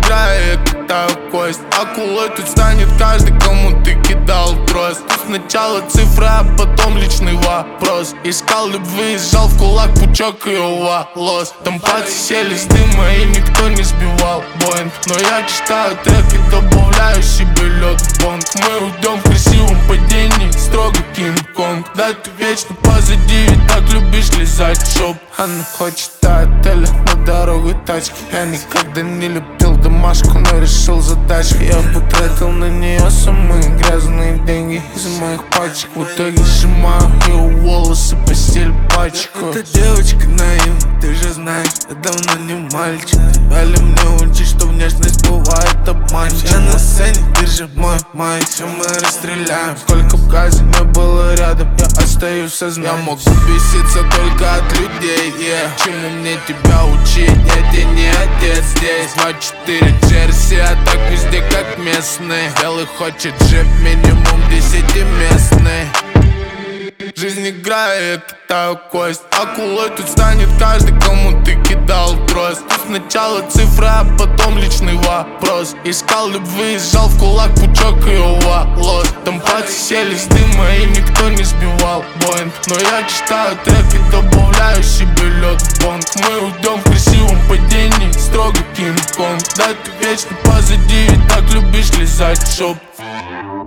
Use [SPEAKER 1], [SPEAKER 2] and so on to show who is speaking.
[SPEAKER 1] играя, я катаю кость. Акулой тут станет каждый, кому ты кидал трость. Тут сначала цифра, а потом личный вопрос. Искал любви, сжал в кулак пучок ее волос. Там пальцы сели с дыма и никто не сбивал Боинг. Но я читаю трек и добавляю себе лед в бонг. Мы уйдем в красивом падении, строго Кинг-Конг. Да, ты вечно позади, ведь так любишь лизать шоп. Она хочет отеля на дорогу тачки. Я никогда не любил домашку, но решил задачку. Я потратил на нее самые грязные деньги из моих пачек. В итоге сжимаю ее волосы, постель пачку. Эта девочка наивна, ты же знаешь, я давно не мальчик. Дали мне учить, что внешность бывает обманчива. Я на сцене, ты же мой май, все мы расстреляем. Сколько в газе не было рядом, я остаюсь со знанием. Я могу беситься только от людей, Чему мне тебя учить, я не отец здесь. 2-4 джерси, а так везде как местные. Белый хочет джип, минимум 10-местный. Жизнь играя, я катаю кость. Акулой тут станет каждый, кому ты кидал трость. Тут сначала цифра, а потом личный вопрос. Искал любви, сжал в кулак пучок ее волос. Там пальцы сели с дыма и никто не сбивал Боинг. Но я читаю трек и добавляю себе лед в бонг. Мы уйдем в красивом падении, строго Кинг-Конг. Да, ты вечно позади, ведь так любишь лизать шоп.